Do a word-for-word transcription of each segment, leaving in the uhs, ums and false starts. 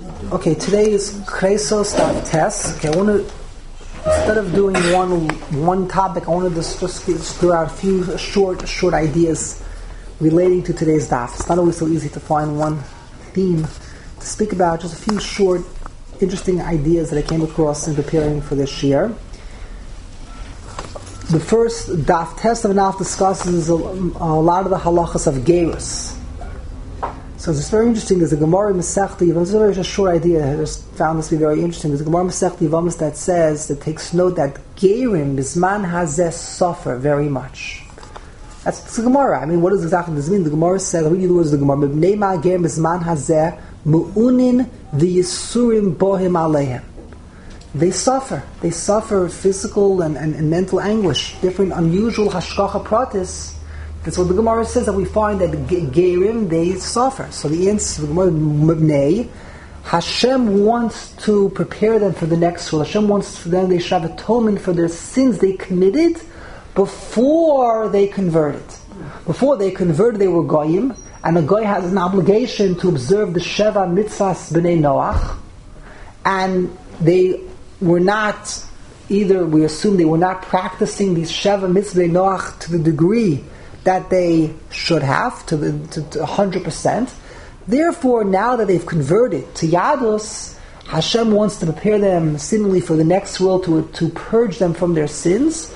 Okay, today is Kresos Daf Tes. Okay, I want to, instead of doing one one topic, I want to just, just, just throw out a few short short ideas relating to today's daf. It's not always so easy to find one theme to speak about. Just a few short, interesting ideas that I came across in preparing for this year. The first daf test of an daf discusses a, a lot of the halachas of gerus. So it's very interesting. There's a Gemara Masechta Yevamos. It's a very just short idea. I just found this to be very interesting. There's a Gemara Masechta Yevamos that says, that takes note that gerim bisman hazeh suffer very much. That's, that's the Gemara. I mean, what does exactly this mean? The Gemara says, I'll read you the words of the Gemara. Mebnei ma gerim bisman hazeh mu'unin v'yisurim bohim aleihem. They suffer. They suffer physical and, and, and mental anguish. Different, unusual hashgacha pratis. That's what the Gemara says, that we find that gerim, they suffer. So the answer, the Gemara, Mebnei, Hashem wants to prepare them for the next world. Hashem wants for them, they should have atonement for their sins they committed before they converted. Before they converted, they were goyim, and a goy has an obligation to observe the Sheva Mitzvahs B'nai Noach, and they were not, either we assume they were not practicing these Sheva Mitzvahs B'nai Noach to the degree that they should have, to the to, to one hundred percent. Therefore, now that they've converted to Yadus, Hashem wants to prepare them seemingly for the next world, to to purge them from their sins.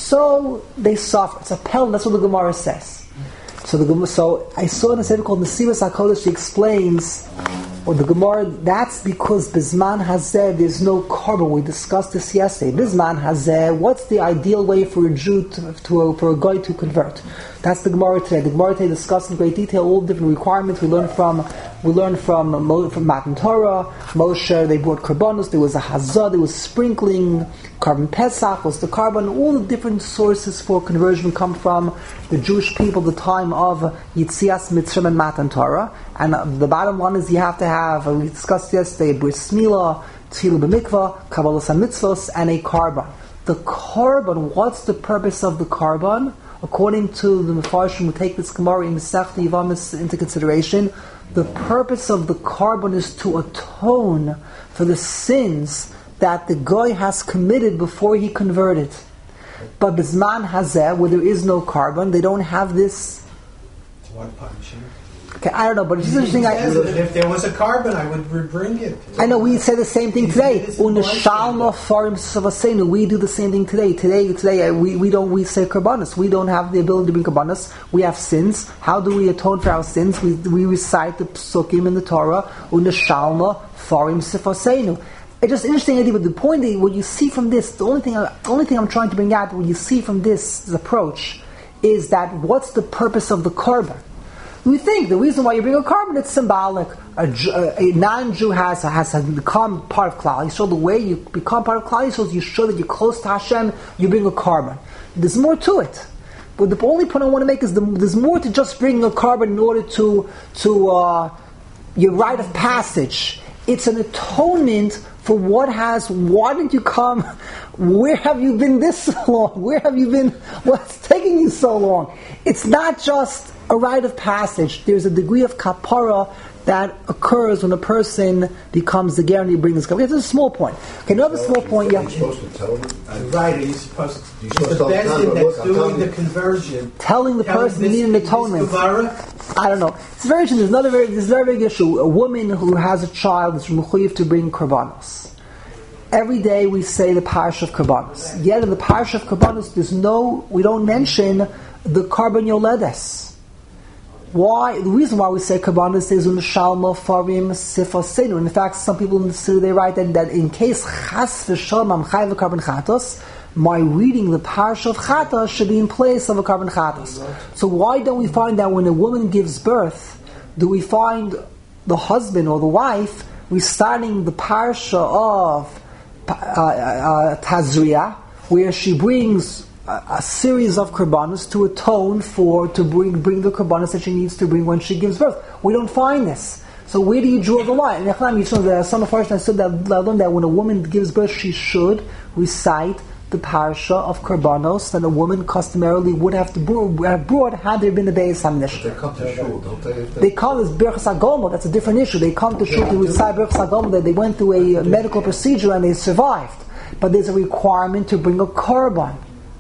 So they suffer. It's a pel. That's what the Gemara says. So the Gemara. So I saw in a sefer called Nesivos HaKodesh. She explains, or the Gemara. That's because Bisman Hazeh, there's no carbon. We discussed this yesterday. Bisman Hazeh. What's the ideal way for a Jew to, to a, for a guy to convert? That's the Gemara today. The Gemara today discussed in great detail all the different requirements we learned from. We learned from from Matan Torah. Moshe, they brought karbanos. There was a hazah. There was sprinkling. Carbon Pesach was the carbon. All the different sources for conversion come from the Jewish people at the time of Yitzias Mitzrayim and Matan Torah. And uh, the bottom line is you have to have, uh, we discussed yesterday, bris milah, tefillah b'mikvah, kabbalas mitzvos, and a carbon. The carbon, what's the purpose of the carbon? According to the Mefarshim who take this Gemara in Masechta Yevamos into consideration, the purpose of the carbon is to atone for the sins that the guy has committed before he converted. But Bisman Hazeh, where there is no carbon, they don't have this. What punishing? Okay, I don't know, but it's interesting. I, if there was a carbon, I would bring it. I know, we say the same thing today. Uneshalma farim savasenu. We do the same thing today. Today, today we, we don't we say karbanos. We don't have the ability to bring karbanos. We have sins. How do we atone for our sins? We we recite the psukim in the Torah. Uneshalma farim savasenu. It's just an interesting idea, but the point is, what you see from this, the only thing, the only thing I'm trying to bring out, what you see from this, this approach, is that what's the purpose of the carbon? We think the reason why you bring a carbon, it's symbolic. A, a, a non-Jew has has to become part of Klal Yisrael. The way you become part of Klal Yisrael is you show that you're close to Hashem. You bring a carbon. There's more to it, but the only point I want to make is the, there's more to just bringing a carbon in order to to uh, your rite of passage. It's an atonement for what has. Why didn't you come? Where have you been this long? Where have you been? What's taking you so long? It's not just a rite of passage. There's a degree of kapara that occurs when a person becomes the ger and he brings kapara. It's a small point. Okay, another well, small point. Yeah. You're supposed to tell them. Uh, right? Are you supposed to? You're supposed the person that's doing the conversion, telling the telling person they need an atonement. I don't know. It's very interesting. There's another very, there's a very big issue. A woman who has a child is mechuyev to bring karbanos. Every day we say the parsha of karbanos. Yet in the parsha of karbanos, there's no. We don't mention the carbon yoledes. Why? The reason why we say karbanos is u'neshalma farim sifasenu. In fact, some people in the city they write that, that in case chas v'shalom I'm chayv a carbon chatos, my reading the parsha of chatos should be in place of a carbon chatos. So why don't we find that when a woman gives birth, do we find the husband or the wife reciting the parsha of uh, uh, Tazria, where she brings a series of karbanos to atone for, to bring bring the karbanos that she needs to bring when she gives birth. We don't find this. So where do you draw the line? In Echlam, you know, there are some of us that said that, that when a woman gives birth, she should recite the parsha of Karbanos that a woman customarily would have to have brought had there been a Beis HaMishna. They come to shul, don't they? They come as Birchas HaGomel. That's a different issue. They come to shul to recite Birchas HaGomel. That they went through a medical procedure and they survived. But there's a requirement to bring a korban.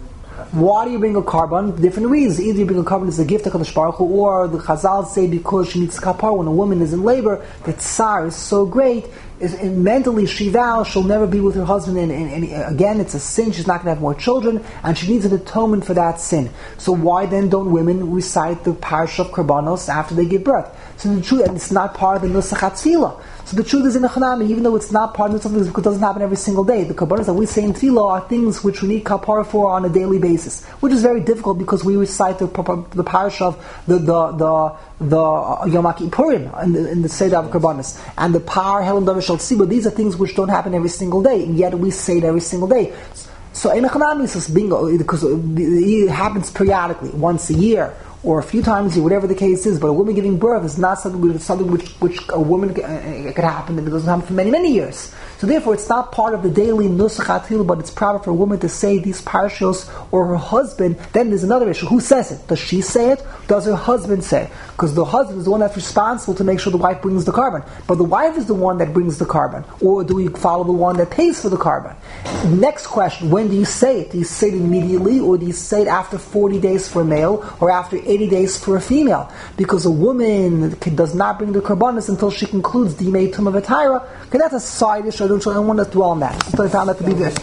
Why do you bring a korban? Different reasons. Either you bring a korban as a gift to Kadosh Baruch Hu, or the Chazal say because she needs kapar when a woman is in labor, the tsar is so great, is and mentally she vows she'll never be with her husband, and, and, and again it's a sin, she's not going to have more children, and she needs an atonement for that sin. So why then don't women recite the parsha of Karbanos after they give birth? So the truth, and it's not part of the Nusach HaTfilah. So the truth is in the Chanami, even though it's not part of the Nusach, because it doesn't happen every single day. The Karbanos that we say in Tfilah are things which we need kapara for on a daily basis, which is very difficult because we recite the, the parsha of the the the, the Yom Kippurim in the, in the Seder of Karbanos, and the Par Helam Davar Shal Tzibur. These are things which don't happen every single day, and yet we say it every single day. So in a Chanami, it's just bingo, because it happens periodically, once a year, or a few times a year, whatever the case is. But a woman giving birth is not something which, something which, which a woman uh, could happen, and it doesn't happen for many, many years. So therefore, it's not part of the daily Nusach HaTfilah, but it's proper for a woman to say these parshos, or her husband. Then there's another issue. Who says it? Does she say it? Does her husband say it? Because the husband is the one that's responsible to make sure the wife brings the korban. But the wife is the one that brings the korban. Or do we follow the one that pays for the korban? Next question, when do you say it? Do you say it immediately, or do you say it after forty days for a male, or after eighty days for a female? Because a woman does not bring the korbanos until she concludes the Dimei Tumah V'Taira. Okay, that's a side issue. I don't, I don't want to dwell on that. So I found that to be this.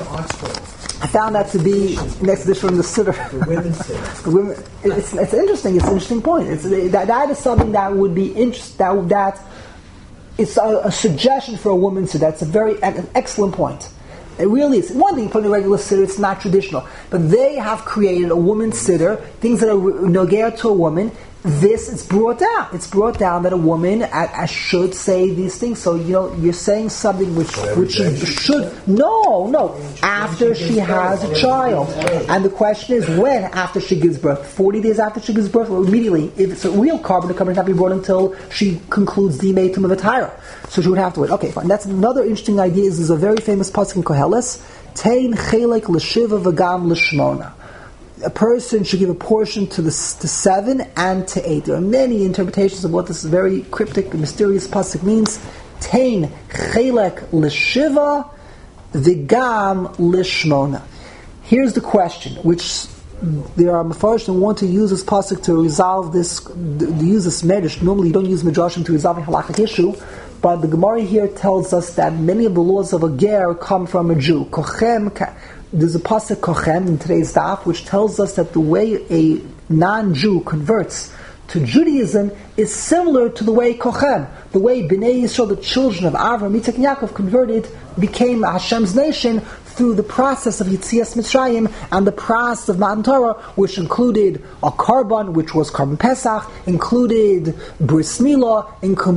I found that to be next to this from the Siddur. The women's Siddur. The women. It's, it's interesting. It's an interesting point. It's, that, that is something that would be interest. That that it's a, a suggestion for a woman. So that's a very an excellent point. It really is. One thing, putting a regular siddur, it's not traditional. But they have created a woman's siddur, things that are nogeah to a woman. This, it's brought down. It's brought down that a woman I, I should say these things. So, you know, you're saying something which which she should... No, no. After she has a child. And the question is, when after she gives birth? forty days after she gives birth, or immediately? If it's a real korban, the korban cannot be brought until she concludes the Dimei Tumah V'Taira. So she would have to wait. Okay, fine. That's another interesting idea. Is there's a very famous pasuk in Koheles, Tein chelek l'shiva v'gam l'shmona. A person should give a portion to the to seven and to eight. There are many interpretations of what this very cryptic and mysterious pasuk means. Tein chelek l'shiva v'gam l'shmona. Here's the question, which there are mepharshim who want to use this pasuk to resolve this, to use this medrash. Normally, you don't use medrashim to resolve a halachic issue. But the Gemara here tells us that many of the laws of a ger come from a Jew. Kochem, there's a pasuk Kochem in today's daf, which tells us that the way a non-Jew converts to Judaism is similar to the way Kochem, the way Bnei Yisrael, the children of Avraham, Yitzchak, and Yaakov, converted, became Hashem's nation through the process of Yetzias Mitzrayim and the process of Matan Torah, which included a korban, which was korban Pesach, included Bris Milah,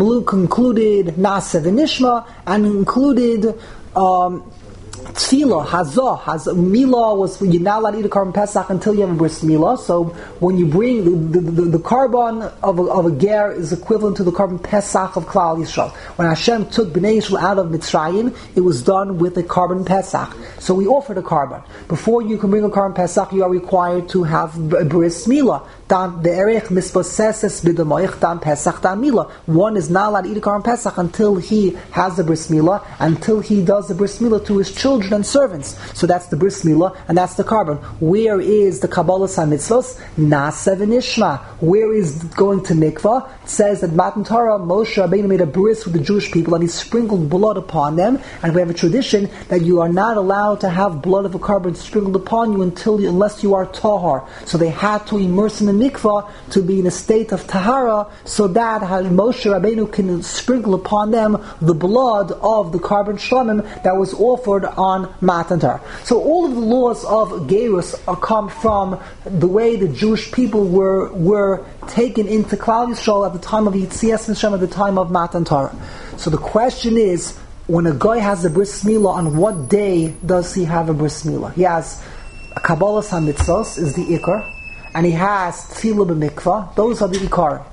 included Na'aseh V'Nishma, and included um, Tefillah, Hazah, Hazah, Milah was, you're not allowed to eat a korban Pesach until you have a bris Milah. So when you bring, the, the, the, the korban of a, of a ger is equivalent to the korban Pesach of Klal Yisrael. When Hashem took Bnei Yisrael out of Mitzrayim, it was done with a korban Pesach. So we offered a korban. Before you can bring a korban Pesach, you are required to have a bris Milah. Dan be'erech misposeses b'damoich dan Pesach dan Milah. One is not allowed to eat a korban Pesach until he has the bris Milah, until he does the bris Milah to his children and servants. So that's the bris milah, and that's the korban. Where is the Kabbalah HaMitzvos? Na'aseh V'Nishma. Where is going to mikvah? It says that Matan Torah, Moshe Rabbeinu made a bris with the Jewish people, and he sprinkled blood upon them. And we have a tradition that you are not allowed to have blood of a korban sprinkled upon you until you, unless you are tahar. So they had to immerse him in mikvah to be in a state of tahara, so that Moshe Rabbeinu can sprinkle upon them the blood of the korban shlamim that was offered on on Matan Torah. So all of the laws of Gerus come from the way the Jewish people were were taken into Klal Yisrael at the time of Yetzias Mitzrayim, at the time of Matan Torah. So the question is, when a guy has a bris milah, on what day does he have a bris milah? He has a Kabbalas HaMitzvos, is the Ikar, and he has Tefillah b'mikvah. Those are the Ikar.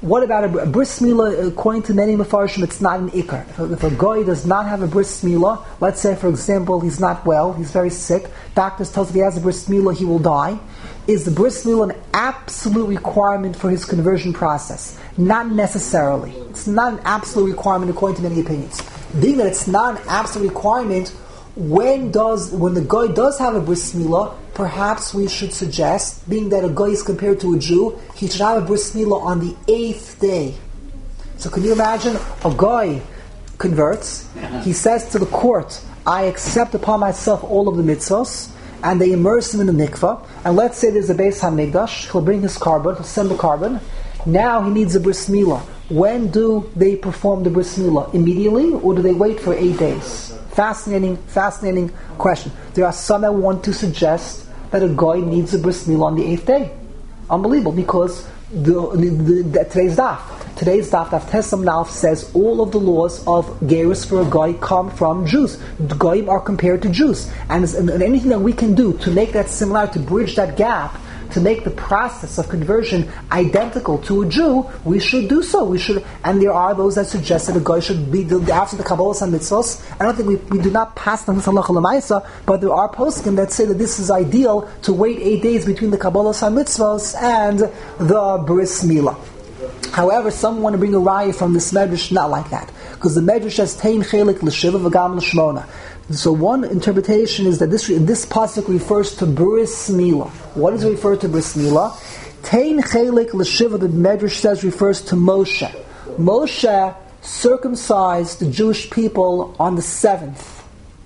what about a, a bris milah? According to many mefarshim, it's not an ikar. If a, if a guy does not have a bris milah, let's say, for example, he's not well, he's very sick, doctors tell us if he has a bris milah, he will die. Is the bris milah an absolute requirement for his conversion process? Not necessarily. It's not an absolute requirement according to many opinions. Being that it's not an absolute requirement, when does when the guy does have a bris milah, perhaps we should suggest, being that a guy is compared to a Jew, he should have a bris milah on the eighth day. So can you imagine a guy converts, he says to the court, I accept upon myself all of the mitzvahs, and they immerse him in the mikvah, and let's say there's a Beis HaMikdash, he'll bring his carbon, he'll send the carbon, now he needs a bris milah. When do they perform the bris milah? Immediately, or do they wait for eight days? Fascinating, fascinating question. There are some that want to suggest that a guy needs a bris milah on the eighth day. Unbelievable, because the, the, the, the, today's daf, today's daf, daf Tesam Nalf says all of the laws of gerus for a guy come from Jews. The goyim are compared to Jews, and, and, and anything that we can do to make that similar, to bridge that gap, to make the process of conversion identical to a Jew, we should do so. We should, and there are those that suggest that a guy should be after the Kabbalah and mitzvos. I don't think we, we do not pass on this halacha l'maisa, but there are poskim that say that this is ideal to wait eight days between the Kabbalah and mitzvos and the bris milah. However, some want to bring a raya from this medrash, not like that, because the medrash says tein chelik l'shiva v'gam l'shmona. So one interpretation is that this this pasuk refers to bris milah. What does it refer to bris milah? Tein chelik l'shiva, the medrash says, refers to Moshe. Moshe circumcised the Jewish people on the seventh,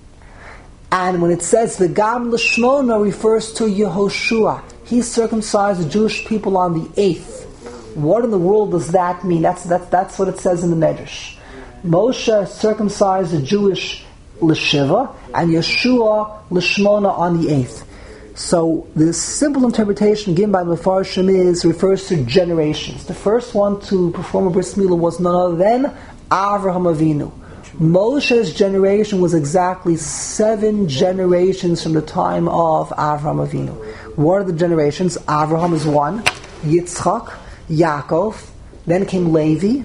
and when it says the gam l'shmona refers to Yehoshua. He circumcised the Jewish people on the eighth. What in the world does that mean? That's that's that's what it says in the medrash. Moshe circumcised the Jewish l'shiva, and Yeshua l'shmona on the eighth. So the simple interpretation given by the Mefarshim is refers to generations. The first one to perform a bris milah was none other than Avraham Avinu. Moshe's generation was exactly seven generations from the time of Avraham Avinu. What are the generations? Avraham is one, Yitzchak, Yaakov, then came Levi,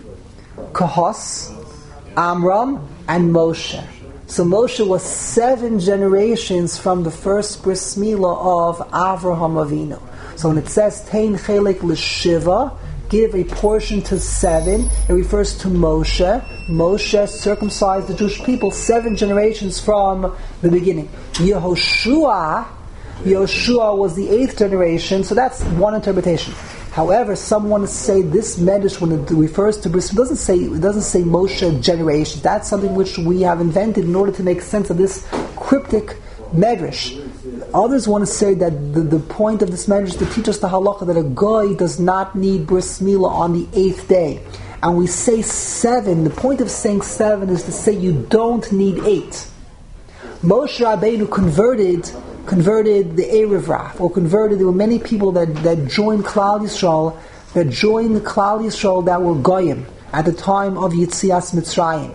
Kahos, Amram, and Moshe. So Moshe was seven generations from the first bris milah of Avraham Avinu. So when it says Tein Chelik L'Shiva, give a portion to seven, it refers to Moshe. Moshe circumcised the Jewish people seven generations from the beginning. Yehoshua, Yehoshua was the eighth generation, so that's one interpretation. However, some want to say this medrash, when it refers to bris, doesn't say it doesn't say Moshe generations. That's something which we have invented in order to make sense of this cryptic medrash. Others want to say that the, the point of this medrash is to teach us the halacha that a guy does not need bris milah on the eighth day. And we say seven. The point of saying seven is to say you don't need eight. Moshe Rabbeinu converted converted the Erev Rav, or converted, there were many people that, that joined Klal Yisrael, that joined the Klal Yisrael that were Goyim at the time of Yitzias Mitzrayim.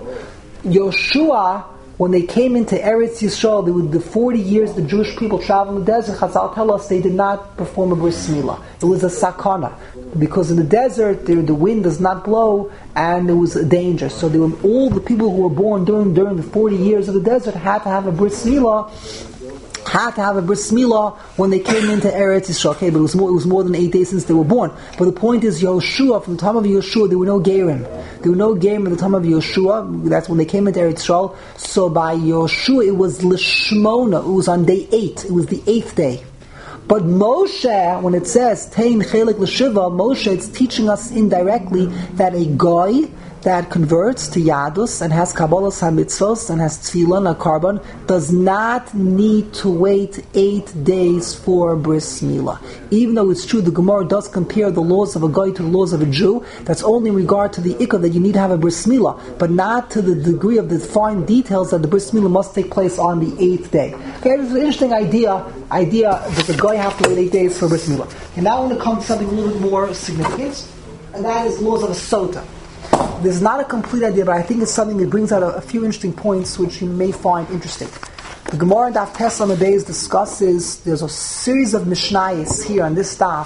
Yoshua, when they came into Eretz Yisrael, they were the forty years the Jewish people traveled in the desert, Chazal tell us they did not perform a bris milah. It was a sakana, because in the desert the, the wind does not blow and there was a danger. So they were, all the people who were born during during the forty years of the desert had to have a bris milah, had to have a bris milah when they came into Eretz Yisrael. Okay, but it was more, it was more than eight days since they were born. But the point is, Yehoshua, from the time of Yehoshua, there were no Gerim. There were no Gerim at the time of Yehoshua. That's when they came into Eretz Yisrael. So by Yehoshua, it was L'shmona. It was on day eight. It was the eighth day. But Moshe, when it says Tein Chelik L'Shiva, Moshe, it's teaching us indirectly that a guy that converts to Yadus and has Kabbalah HaMitzvos and has Tefillah and a carbon does not need to wait eight days for bris milah. Even though it's true the Gemara does compare the laws of a guy to the laws of a Jew, that's only in regard to the ikar that you need to have a bris milah, but not to the degree of the fine details that the bris milah must take place on the eighth day. Okay, this is an interesting idea, idea that the guy have to wait eight days for bris milah. And now I want to come to something a little bit more significant, and that is laws of a sota. This is not a complete idea, but I think it's something that brings out a, a few interesting points which you may find interesting. The Gemara in Daf Tes Lamed Beis discusses, there's a series of Mishnayos here on this Daf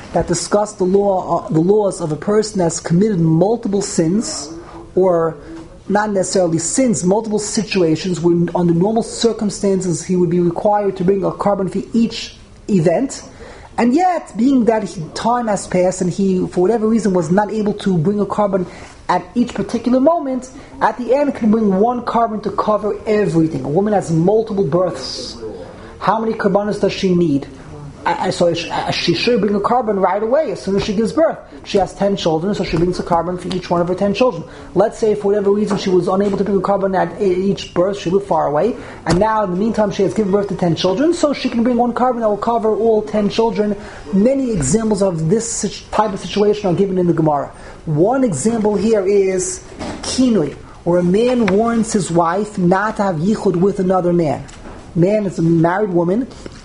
that discuss the law, uh, the laws of a person that's committed multiple sins, or not necessarily sins, multiple situations where under normal circumstances he would be required to bring a carbon for each event. And yet, being that he, time has passed and he, for whatever reason, was not able to bring a carbon at each particular moment, at the end can bring one carbon to cover everything. A woman has multiple births. How many carbonas does she need? Uh, so uh, she should bring a carbon right away as soon as she gives birth. She has ten children, so she brings a carbon for each one of her ten children. Let's say for whatever reason she was unable to bring a carbon at each birth, she lived far away, and now in the meantime she has given birth to ten children, so she can bring one carbon that will cover all ten children. Many examples of this type of situation are given in the Gemara. One example here is kinui, where a man warns his wife not to have yichud with another man. Man is a married woman.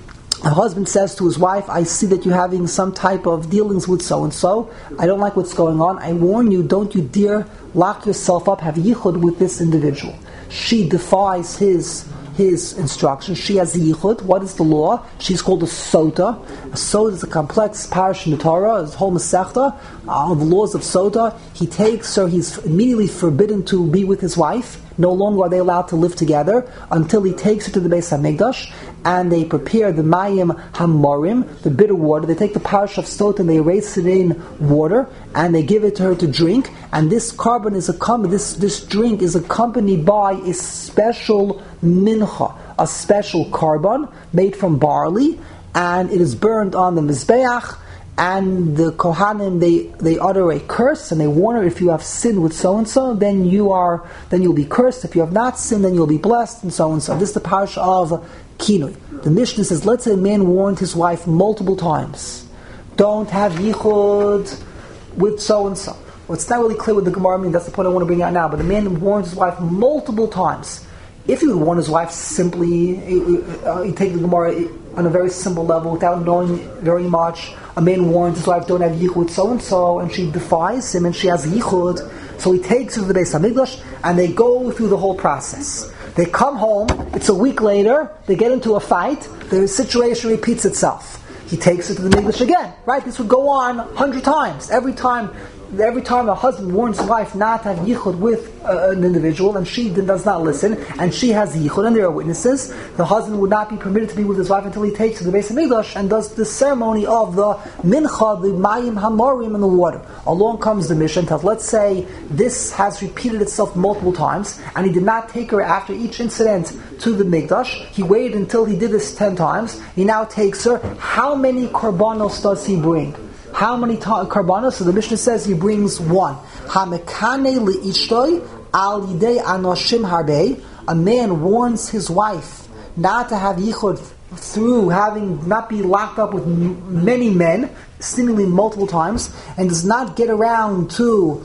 A husband says to his wife, I see that you're having some type of dealings with so-and-so. I don't like what's going on. I warn you, don't you dare lock yourself up, have yichud with this individual. She defies his his instructions. She has the yichud. What is the law? She's called a sota. A sota is a complex parish in the Torah. It's a whole masechta uh, of the laws of sota. He takes her, he's immediately forbidden to be with his wife. No longer are they allowed to live together until he takes her to the Beis HaMikdash, and they prepare the mayim hamorim, the bitter water. They take the parish of sota and they erase it in water, and they give it to her to drink. And this carbon is accompanied, this this drink is accompanied by a special mincha, a special carbon made from barley, and it is burned on the mizbeach. And the Kohanim, they, they utter a curse and they warn her, if you have sinned with so and so, then you are then you'll be cursed. If you have not sinned, then you'll be blessed, and so and so. This is the parsha of Kinui. The Mishnah says, let's say a man warned his wife multiple times, don't have yichud with so and so. Well, it's not really clear what the Gemara means. That's the point I want to bring out now. But the man warns his wife multiple times. If he would warn his wife simply, uh, he take the Gemara on a very simple level without knowing very much. A man warns his wife, don't have yichud so-and-so, and she defies him and she has yichud. So he takes her to the Beis HaMikdash and they go through the whole process. They come home, it's a week later, they get into a fight, the situation repeats itself. He takes her to the Mikdash again, right? This would go on a hundred times. Every time Every time a husband warns his wife not to have yichud with uh, an individual, and she does not listen, and she has yichud, and there are witnesses, the husband would not be permitted to be with his wife until he takes her to the Beis HaMikdash and does the ceremony of the mincha, the mayim hamorim in the water. Along comes the Mishnah and tells, let's say this has repeated itself multiple times, and he did not take her after each incident to the Mikdash. He waited until he did this ten times. He now takes her. How many korbanos does he bring? How many ta- karbanos? So the Mishnah says he brings one. Hamekane li'ishtoi al yidei anoshim harbe. A man warns his wife not to have yichud through having not be locked up with m- many men, seemingly multiple times, and does not get around to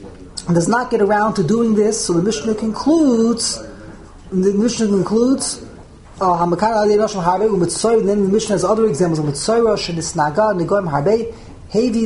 does not get around to doing this. So the Mishnah concludes. The Mishnah concludes. Hamekane li'anoshim harbe u'mitzor. And then the Mishnah has other examples of mitzor shenisnaga negoim harbe. He only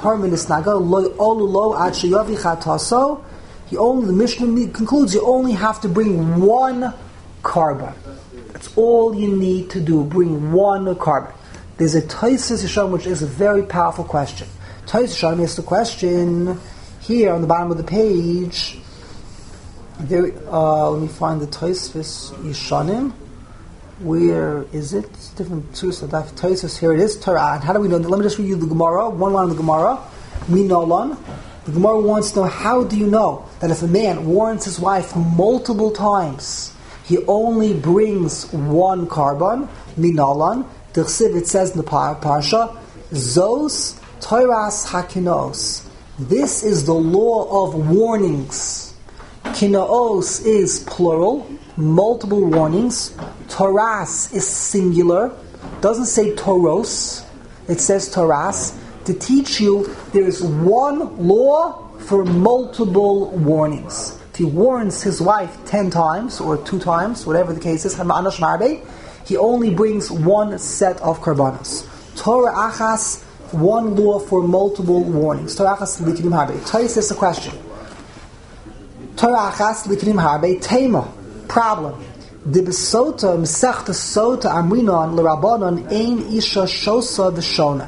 the Mishnah concludes you only have to bring one carbon. That's all you need to do. Bring one carbon. There's a Taisus Yisham which is a very powerful question. Taisus Yisham asks the question here on the bottom of the page. There, uh, let me find the Taisus Yishanim. Where is it? It's different source of Taisus. Here it is. Torah. And how do we know? Let me just read you the Gemara. One line of the Gemara. Minolan. The Gemara wants to know, how do you know that if a man warns his wife multiple times, he only brings one carbon? Minolan. The Chsiv, it says in the Parsha, Zos Toras Hakinos. This is the law of warnings. Kinaos is plural, multiple warnings. Toras is singular. Doesn't say toros. It says toras. To teach you there is one law for multiple warnings. If he warns his wife ten times or two times, whatever the case is, he only brings one set of karbanos. Torah achas, one law for multiple warnings. Torah achas likinim harbe. Tais is a question. Torah achas likinim harbe tema. Problem. The besota, mesechta sota amrinon l'rabanon ein isha shosa v'shona.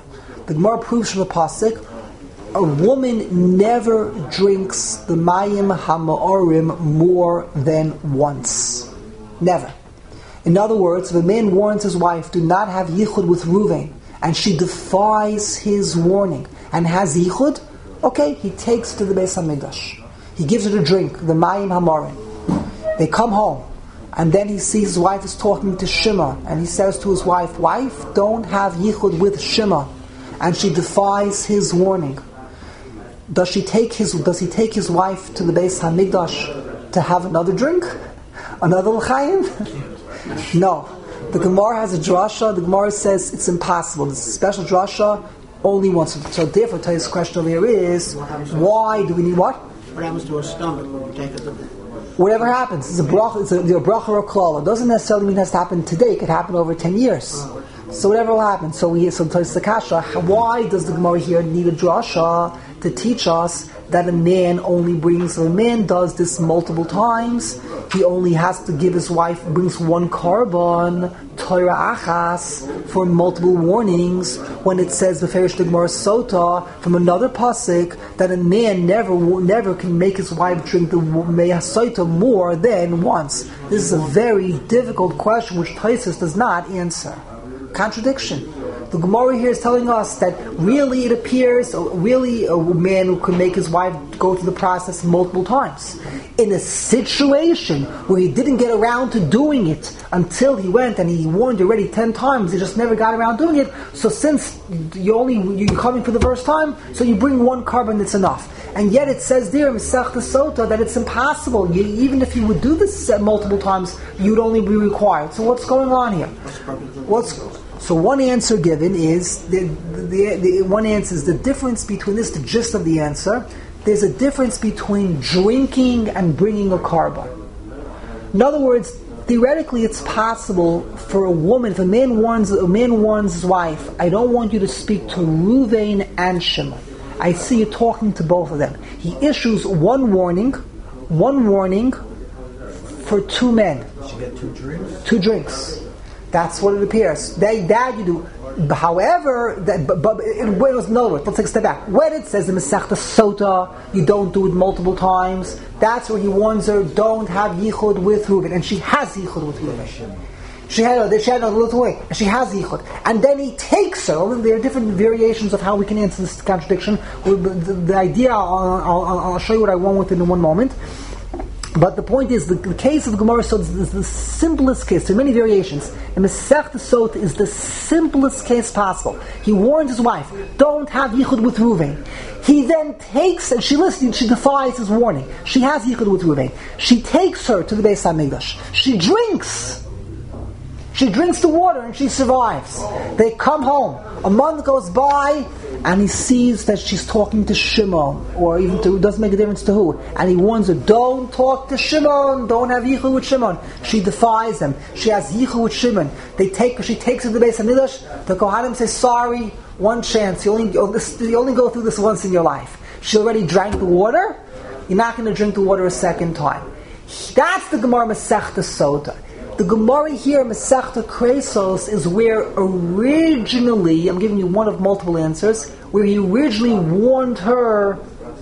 The Gemara proves from the pasuk, a woman never drinks the mayim hama'orim more than once. Never. In other words, if a man warns his wife, do not have yichud with Ruvain, and she defies his warning and has yichud, okay, he takes her to the Beis HaMikdash. He gives her to drink, the mayim hamorim. They come home, and then he sees his wife is talking to Shimon, and he says to his wife, wife, don't have yichud with Shimon. And she defies his warning. Does she take his? Does he take his wife to the Beis HaMikdash to have another drink? Another l'chaim? No. The Gemara has a drasha. The Gemara says it's impossible. This is a special drasha only once. So therefore, today's question over here is, why do we need what? What happens to her stomach when you take it to the... Whatever happens, it's a bracha, it's a, a bracha or a klala. It doesn't necessarily mean it has to happen today. It could happen over ten years. So whatever will happen. So we so the kasha. Why does the Gemara here need a drasha to teach us that a man only brings? If a man does this multiple times, he only has to give his wife brings one korban Torah achas for multiple warnings. When it says the Ferish the Gemara Sota from another pasuk that a man never never can make his wife drink the meyasota more than once. This is a very difficult question which Taisus does not answer. Contradiction. The Gemara here is telling us that really it appears, really a man who can make his wife go through the process multiple times. In a situation where he didn't get around to doing it until he went and he warned already ten times, he just never got around doing it. So since you only you're coming for the first time, so you bring one korban, that's enough. And yet it says there in Masechta Sota that it's impossible. You, even if you would do this multiple times, you'd only be required. So what's going on here? What's So one answer given is, the, the, the, one answer is the difference between this, the gist of the answer, there's a difference between drinking and bringing a korban. In other words, theoretically it's possible for a woman, if a man warns, a man warns his wife, I don't want you to speak to Ruvain and Shimon. I see you talking to both of them. He issues one warning, one warning for two men. She get two drinks? Two drinks. That's what it appears. That, that you do. However, that, but, but it, it was no words. Let's take a step back. When it says in Masechta Sota, you don't do it multiple times. That's where he warns her, don't have yichud with Reuben, and she has yichud with Reuben. She had a, she had a little way, and she has yichud. And then he takes her. There are different variations of how we can answer this contradiction. The, the, the idea, I'll, I'll, I'll show you what I want with it in one moment. But the point is, the, the case of Gemara Sot is the simplest case. There are many variations. And Masechta Sot is the simplest case possible. He warns his wife, don't have yichud with Reuven. He then takes, and she listens, she defies his warning. She has yichud with Reuven. She takes her to the Beis HaMikdash. She drinks. She drinks the water and she survives. They come home. A month goes by and he sees that she's talking to Shimon, or even to, it doesn't make a difference to who. And he warns her, don't talk to Shimon, don't have yichud with Shimon. She defies him. She has yichud with Shimon. They take her, she takes her to the Beis HaMikdash. The Kohanim say, sorry, one chance. You only, you only go through this once in your life. She already drank the water. You're not going to drink the water a second time. That's the Gemara Masechta Sota. The Gemara here, Masechta Kresos, is where originally, I'm giving you one of multiple answers, where he originally warned her,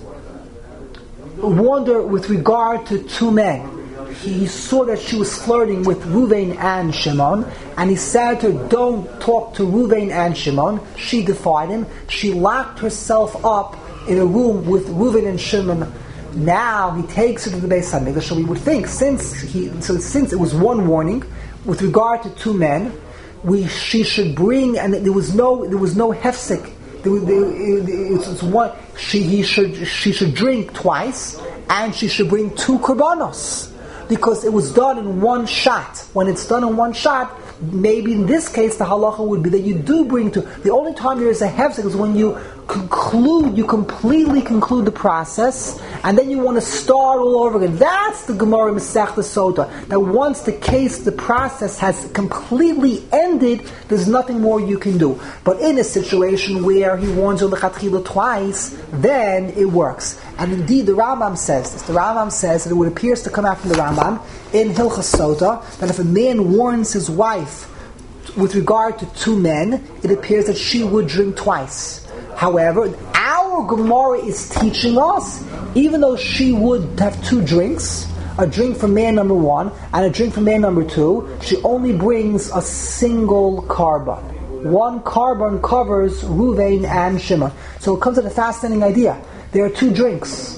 warned her with regard to two men. He saw that she was flirting with Reuven and Shimon, and he said to her, don't talk to Reuven and Shimon. She defied him. She locked herself up in a room with Reuven and Shimon. Now he takes her to the Beis HaMikdash. So we would think, since he, so since it was one warning with regard to two men, we she should bring, and there was no there was no hefsek. There, there, it, it's one. She he should she should drink twice, and she should bring two korbanos, because it was done in one shot. When it's done in one shot, maybe in this case the halacha would be that you do bring two. The only time there is a hefsek is when you conclude, you completely conclude the process, and then you want to start all over again. That's the Gemara Masechta Sota. That once the case, the process has completely ended, there's nothing more you can do. But in a situation where he warns you lechatchila twice, then it works. And indeed, the Rambam says this. The Rambam says that it would appears to come out from the Rambam in Hilchas Sota that if a man warns his wife with regard to two men, it appears that she would drink twice. However, our Gemara is teaching us, even though she would have two drinks, a drink for man number one and a drink for man number two, she only brings a single carbon. One carbon covers Ruvain and Shimon. So it comes to a fascinating idea. There are two drinks.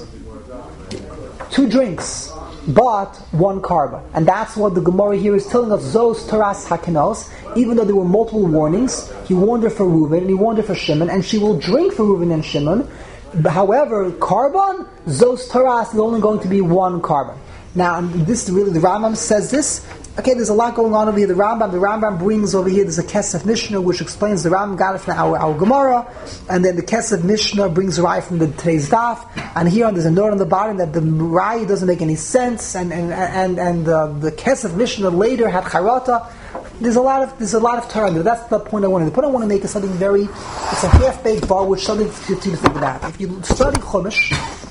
Two drinks, but one carbon. And that's what the Gemara here is telling us, Zos Taras Hakinos, even though there were multiple warnings, he warned her for Reuven and he warned her for Shimon, and she will drink for Reuven and Shimon. However, carbon, Zos Taras is only going to be one carbon. Now, this really, the Rambam says this. Okay, there's a lot going on over here. The Rambam, the Rambam brings over here, there's a Kesef Mishnah which explains the Rambam got it from our, our Gemara, and then the Kesef Mishnah brings a Rai from the today's Daf, and here there's a note on the bottom that the Rai doesn't make any sense, and and and and uh, the Kesef Mishnah later had Charata. There's a lot of there's a lot of Torah. That's the point I wanted. The point I want to make is something very, it's a half-baked bar, which something to, to think about. If you study Chumash,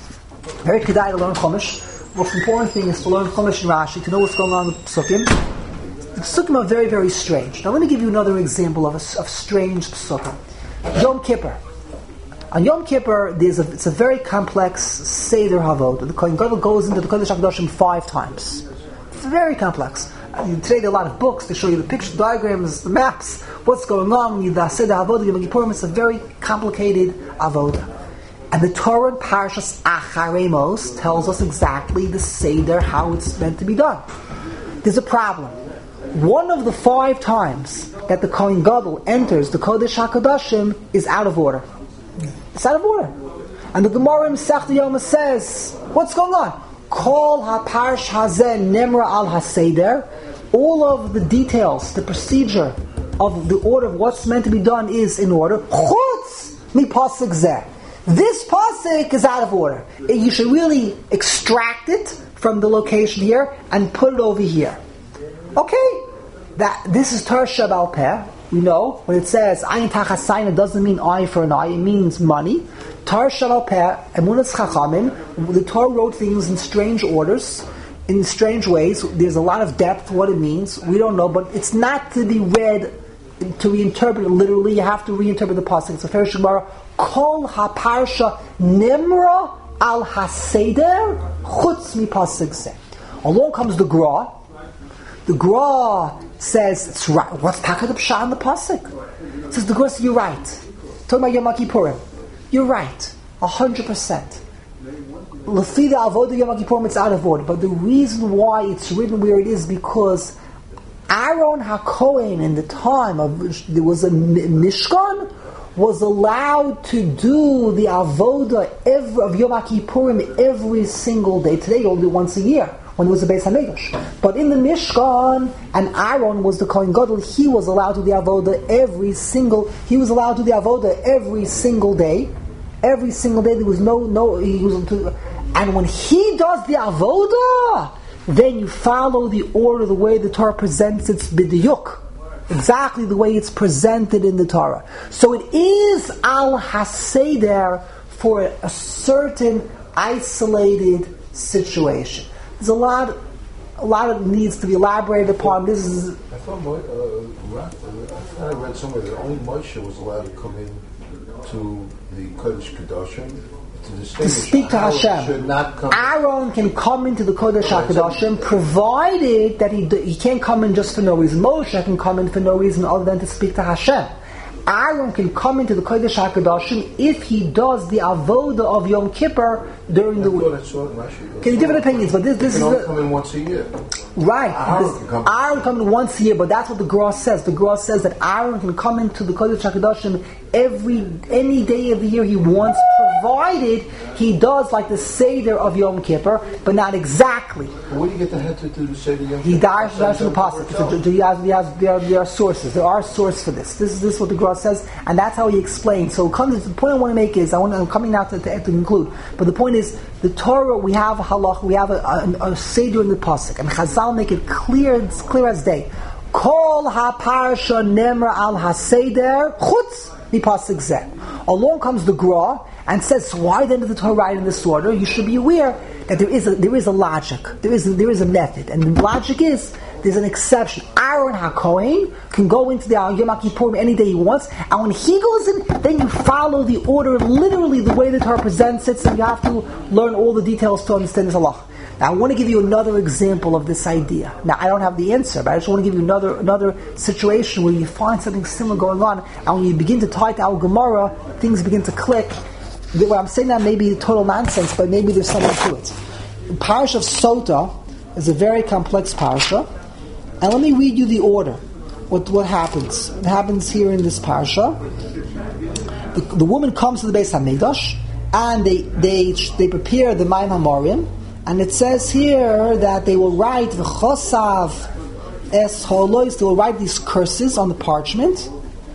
very kedai to learn Chumash. The most important thing is to learn Chumash and Rashi, to know what's going on with Psukim. The Psukim are very, very strange. Now let me give you another example of a of strange Psukim. Yom Kippur. On Yom Kippur, there's a, it's a very complex Seder Havod. The Kohen Gadol goes into the Kodesh HaKadoshim five times. It's very complex. I mean, today there are a lot of books. They show you the picture, diagrams, the maps, what's going on. The Seder Havod, Yom Kippurim. It's a very complicated Avodah. And the Torah in Parashas Acharei Mos tells us exactly the Seder, how it's meant to be done. There's a problem. One of the five times that the Kohen Gadol enters the Kodesh HaKadoshim is out of order. It's out of order. And the Gemara in Masechta Yoma says, what's going on? Kol HaParsh Hazeh Nemra Al HaSeder. All of the details, the procedure of the order of what's meant to be done is in order. Chutz Mi Pasuk Zeh. This pasuk is out of order. You should really extract it from the location here and put it over here. Okay, that this is Torah Sheba'al Peh. We know when it says Ayin Tachas Ayin, it doesn't mean eye for an eye. It means money. Torah Sheba'al Peh, Emunas Chachamim. The Torah wrote things in strange orders, in strange ways. There's a lot of depth what it means. We don't know, but it's not to be read to reinterpret it literally. You have to reinterpret the pasuk. It's a fair Gemara. Kol ha-parsha nimra al ha-seder chutz mi pasuk zeh. Along comes the Gra. The Gra says, it's right. What's Takat Pshat in the pasuk? It says, the Gra says, you're right. Talking about Yom Kippurim. You're right. A hundred percent. Lefi the avodah Yom Kippurim, it's out of order. But the reason why it's written where it is because Aaron HaKohen in the time of there was a Mishkan was allowed to do the avodah every, of Yom Kippurim every single day. Today only once a year when there was a Beis HaMikdash. But in the Mishkan, and Aaron was the Kohen Gadol, he was allowed to do the avodah every single. He was allowed to do the avodah every single day. Every single day there was no no. He was to, and when he does the avodah, then you follow the order, the way the Torah presents its bidiyuk, exactly the way it's presented in the Torah. So it is al haseder for a certain isolated situation. There's a lot, a lot of needs to be elaborated upon. This is. I thought, uh, I thought I read somewhere that only Moshe was allowed to come in to the Kodesh Kedoshim. To speak to Hashem. Aaron can come into the Kodesh HaKadoshim provided that he he can't come in just for no reason. Moshe can come in for no reason other than to speak to Hashem. Aaron can come into the Kodesh HaKadoshim if he does the avodah of Yom Kippur during the week. Okay, different opinions, but this, this he can is only the, come in once a year. Right. Aaron this, can come. Aaron come in once a year, but that's what the Gra says. The Gra says that Aaron can come into the Kodesh HaKadoshim every any day of the year he wants, provided he does like the Seder of Yom Kippur, but not exactly. But where do you get the head to do the Seder Yom Kippur? He dies from the pasuk. There, there are sources. There are sources for this. This is this is what the Gra says, and that's how he explains. So comes, the point I want to make is I want to, I'm coming now to, to, to conclude. But the point is the Torah. We have a halach. We have a, a, a Seder in the pasuk, and Chazal make it clear. It's clear as day. Kol ha-parsha nemra al ha-seder chutz mi pasuk zeh. Along comes the Gra and says, so why then did the Torah write in this order? You should be aware that there is a, there is a logic, there is a, there is a method, and the logic is there's an exception. Aaron HaKohen can go into the Yom Kippurim any day he wants, and when he goes in, then you follow the order, literally the way the Torah presents it, so you have to learn all the details to understand this halacha. Now I want to give you another example of this idea. Now I don't have the answer, but I just want to give you another another situation where you find something similar going on, and when you begin to tie it to our Gemara, things begin to click. What I'm saying now may be total nonsense, but maybe there's something to it. The Parasha of Sota is a very complex parasha, and let me read you the order. What what happens? What happens here in this parasha? The, the woman comes to the Beis Hamikdash, and they they they prepare the Mayim Hamorim, and it says here that they will write the Chosav Es Holois. They will write these curses on the parchment,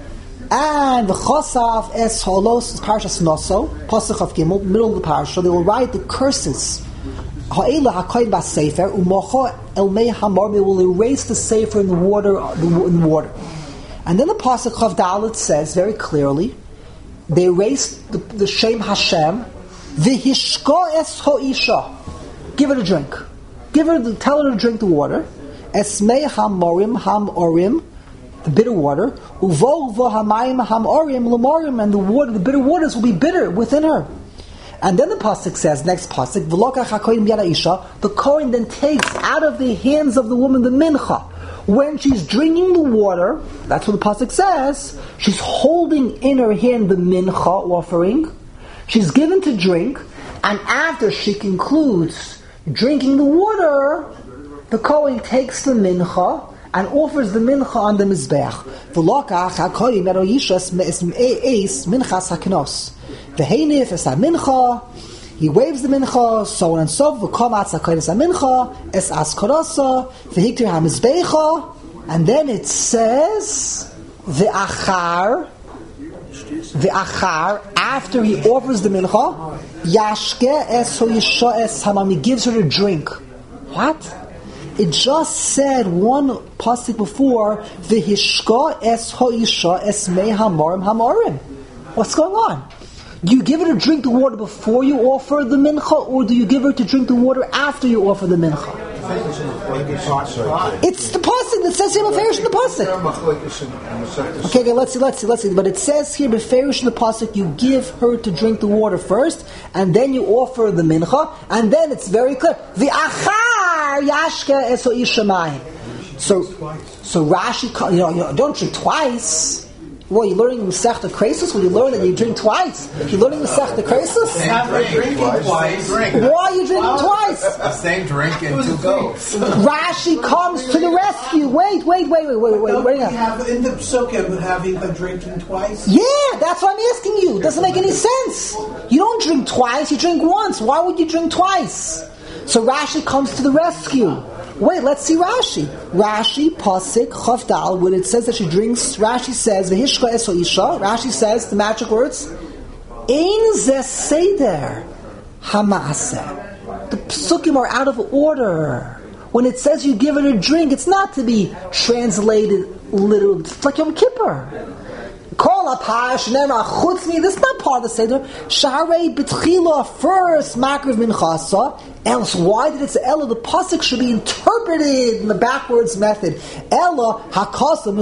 and the Chosav Es Holos is Parashas Noso, Pasuk of Gimel, middle of the parasha. They will write the curses. Ha'ela HaKoyin B'Sefer U'mocho El Mei Hamor. They will erase the sefer in the water, in the water. And then the pasuk of Dalet says very clearly, they erased the, the Shem Hashem. V'hishko es ha'isha. Give her a drink. Give her, the, tell her to drink the water. Esmei Hamorim Hamorim, the bitter water. Uvo Uvo Hamayim Hamorim L'morim, and the water, the bitter waters will be bitter within her. And then the pasuk says, next pasuk, V'lokach hakohen b'yad ha'isha, the Kohen then takes out of the hands of the woman the mincha. When she's drinking the water, that's what the pasuk says, she's holding in her hand the mincha offering, she's given to drink, and after she concludes drinking the water, the Kohen takes the mincha and offers the mincha on the mizbeach. V'lokach hakohen b'yad ha'isha es minchas haknos. The Heinif es mincha, he waves the mincha, so on and so forth. V'komatz hakodesh mincha es askorasa v'hiktir hamizbecha, and then it says v'achar, v'achar, after he offers the mincha, yashke es hoyisha es hamam, he gives her a drink. What? It just said one pasuk before v'hishka es hoyisha es mei hamorim hamorim. What's going on? Do you give her to drink the water before you offer the mincha, or do you give her to drink the water after you offer the mincha? It's the pasuk that says here beferish in the pasuk. Okay, okay, let's see, let's see, let's see. But it says here beferish in the pasuk, you give her to drink the water first, and then you offer the mincha, and then it's very clear. V'achar yashka eso ishamayim. So, so Rashi, you know, you know, don't drink twice. Well, you're learning Masechta Kresus? Well, you learn that you drink twice. You're learning Masechta Kresus? I'm drinking twice. Why are you drinking twice? The same drink and two goes. Rashi comes to the rescue. Wait, wait, wait, wait, wait, wait. Don't wait we have in the psukim having the drinking twice? Yeah, that's what I'm asking you. It doesn't make any sense. You don't drink twice, you drink once. Why would you drink twice? So Rashi comes to the rescue. Wait, let's see Rashi. Rashi, Pasik, Chavdal, when it says that she drinks, Rashi says, V'hishka eso isha, Rashi says, the magic words, Ein ze seder ha'maaseh. The psukim are out of order. When it says you give it a drink, it's not to be translated literally. It's like Yom Kippur. Kol ha'pash nema chutzmi. This is not part of the seder. Sharei b'tchila, first makriv minchasa. Else, why did it say Ella? The pasuk should be interpreted in the backwards method. Ella hakasam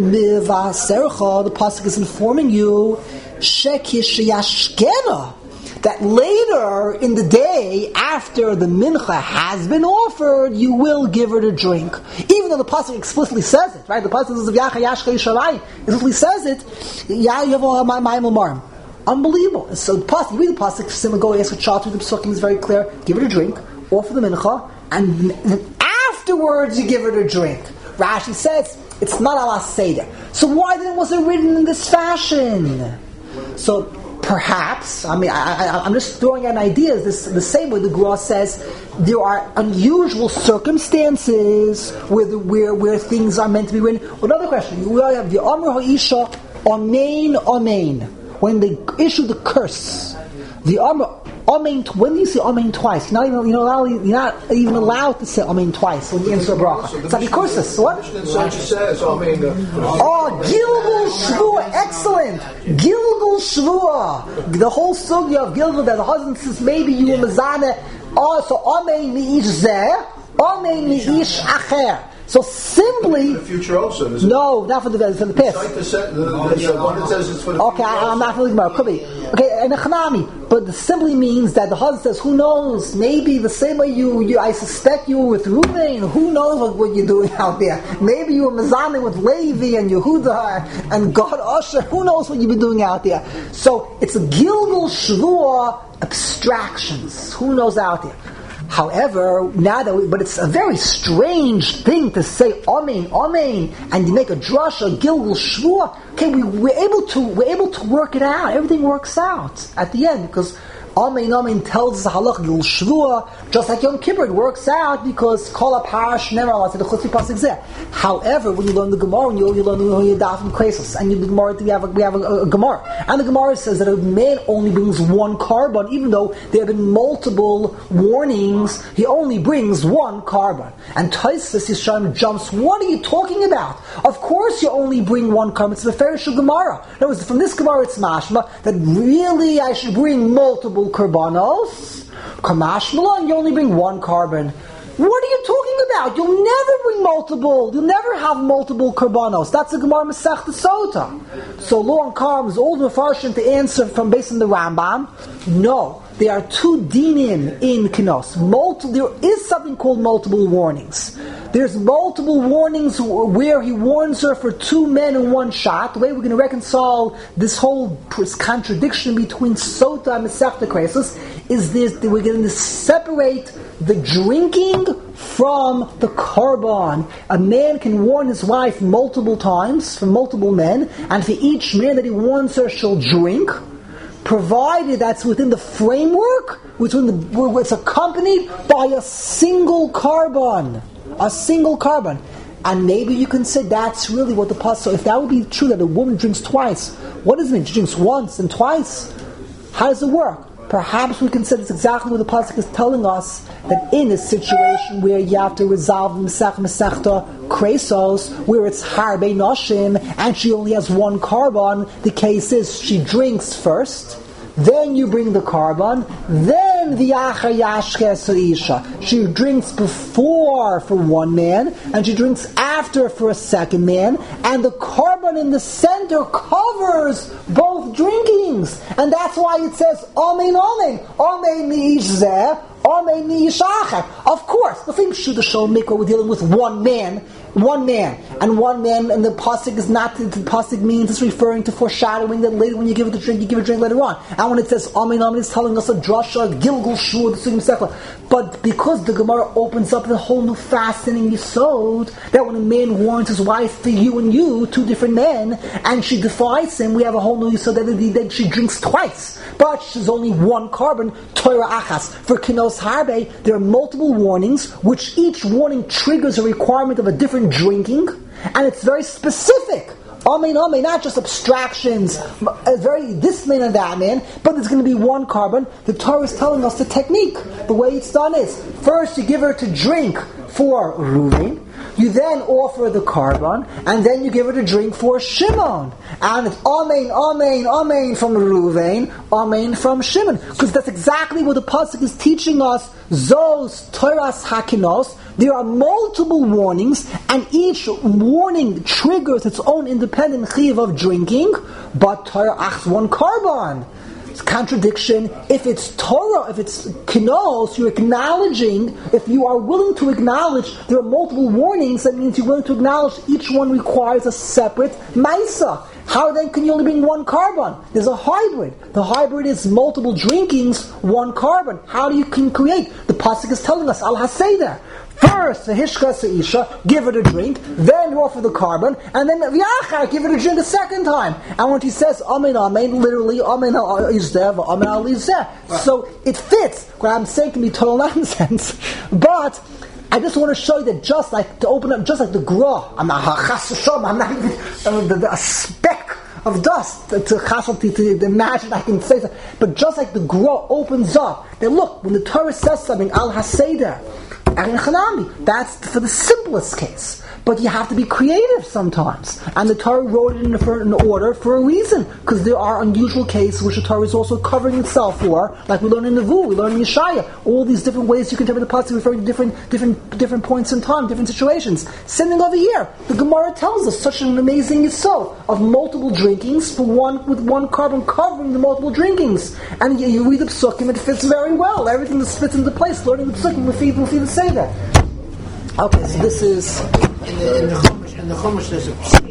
mivasercha. The pasuk is informing you shekish yashkena, that later in the day, after the mincha has been offered, you will give her to drink. Even though the pasuk explicitly says it, right? The pasuk says, "Yacha yashka yisharai," explicitly says it. Ya yavo ma'ayim umarim. Unbelievable. So the pasuk, you read the pasuk, similar go ask a child through the psukim is very clear. Give her a drink, offer the mincha, and then afterwards you give her to drink. Rashi says it's not ala seder. So why then was it written in this fashion? So perhaps, I mean, I, I, I'm just throwing out ideas. This the same way the Gra says there are unusual circumstances where the, where where things are meant to be written. Another question: we have the Amr Ha'isha Amen Amen. When they issue the curse, the Amr Amen. When do you say Amen twice? You're not even, you're not, you're not even allowed to say Amen twice when you answer a bracha. It's like a curses. What? says Amen. Oh, Gilgul Shvua, excellent. Gilgul Shvua, the whole sugya of Gilgul that the husband says maybe you will mezaneh. Oh, so Amen mi'ish zeh, Amen mi'ish acher. So simply, the future also. No, not for the for the past. The, the, the, the one that says it's for the okay, future I, I'm also. not really about. Could be okay, and a chanami, but it simply means that the husband says, "Who knows? Maybe the same way you, you I suspect you were with Reuven. Who knows what, what you're doing out there? Maybe you were mezane with Levi and Yehuda and God Usher. Who knows what you've been doing out there?" So it's a Gilgul Shvua abstractions. Who knows out there? However, now that we, but it's a very strange thing to say Amen, Amen, and you make a drush, a Gilgul Shvua. Okay, we, we're able to we're able to work it out. Everything works out at the end because Amen, Amen tells us halach Gilgul Shvua, just like Yom Kippur, it works out because Kol HaParash never allowed to the Chutzi Pasuk Zeh. However, when you learn the Gemara, you, you learn the Daf and Kresos, and you the Gemara, we have a, we have a, a, a Gemara, and the Gemara says that a man only brings one carbon, even though there have been multiple warnings. He only brings one carbon. And Tosfos Yisrael jumps. What are you talking about? Of course, you only bring one carbon. It's the Ferishul Gemara. In other words, from this Gemara, it's mashma that really I should bring multiple karbanos. Kamashmala, and you only bring one carbon. What are you talking about? You'll never bring multiple. You'll never have multiple karbanos. That's the Gemara Masechta Sota. So long comes all the Mefarshim to answer from based on the Rambam. No, there are two dinim in Kinos. Multi, there is something called multiple warnings. There's multiple warnings where he warns her for two men in one shot. The way we're going to reconcile this whole contradiction between Sota and Masechta Kresos is this: that we're going to separate the drinking from the korban. A man can warn his wife multiple times for multiple men, and for each man that he warns her, she'll drink, provided that's within the framework, within the, it's accompanied by a single korban. A single carbon. And maybe you can say that's really what the pasuk. So if that would be true that a woman drinks twice, what does it mean? She drinks once and twice. How does it work? Perhaps we can say that's exactly what the pasuk is telling us, that in a situation where you have to resolve the Mesech Mesechta Kresos, where it's Harbe Noshim and she only has one carbon, the case is she drinks first, then you bring the carbon, then the Achar Yashkes Isha. She drinks before for one man, and she drinks after for a second man, and the carbon in the center covers both drinkings. And that's why it says, Amen, Amen, Amen Mi'ish Zeh, Amen Mi'ish Achar. Of course, the thing should show mikvah, we're dealing with one man, one man, and one man, and the pasuk is not, the pasuk means it's referring to foreshadowing that later when you give it the drink, you give it a drink later on. And when it says Amen, Amen, it's telling us a drasha, Gilgul Shvua, the Sugim Sekla. But because the Gemara opens up a whole new fascinating yisod, that when a man warns his wife for you and you, two different men, and she defies him, we have a whole new yisod that, that she drinks twice. But she's only one carbon, Torah Achas. For Kinos Harbe, there are multiple warnings, which each warning triggers a requirement of a different drinking, and it's very specific. Amen, amen, not just abstractions, very this man and that man, but there's going to be one carbon. The Torah is telling us the technique. The way it's done is, first you give her to drink for Reuven, you then offer the carbon, and then you give her to drink for Shimon. And it's Amen, Amen, Amen from Reuven, Amen from Shimon. Because that's exactly what the pasuk is teaching us. Zos Toras Hakinos. There are multiple warnings, and each warning triggers its own independent chiyuv of drinking, but Torah achs one carbon. It's contradiction. If it's Torah, if it's kinos, you're acknowledging, if you are willing to acknowledge there are multiple warnings, that means you're willing to acknowledge each one requires a separate maisa. How then can you only bring one carbon? There's a hybrid. The hybrid is multiple drinkings, one carbon. How do you can create? The pasuk is telling us, Al Haseder. First, the Hishka Seisha, give it a drink, then you offer the carbon, and then V'yachar, give it a drink a second time. And when he says Amen, Amen, literally Amen Izeh, Amen Al Izeh. So it fits. What I'm saying can be total nonsense, but I just want to show you that just like to open up, just like the Gra, I'm not I'm not even uh, the, the, a speck of dust to, to, to, to imagine I can say that. But just like the Gra opens up, then look, when the Torah says something, Al Haseder, that's for the simplest case. But you have to be creative sometimes. And the Torah wrote it in, a, in order for a reason. Because there are unusual cases which the Torah is also covering itself for. Like we learn in Nevuah, we learn in Yeshaya. All these different ways you can interpret the pasuk referring to different, different, different points in time, different situations. Same thing over here. The Gemara tells us such an amazing yisod of multiple drinkings for one with one carbon covering the multiple drinkings. And you, you read the psukim, it fits very well. Everything just fits into place. Learning the psukim, we feed, we feed the say that. Okay, so this is... In the, in the Chumash, in the Chumash there's a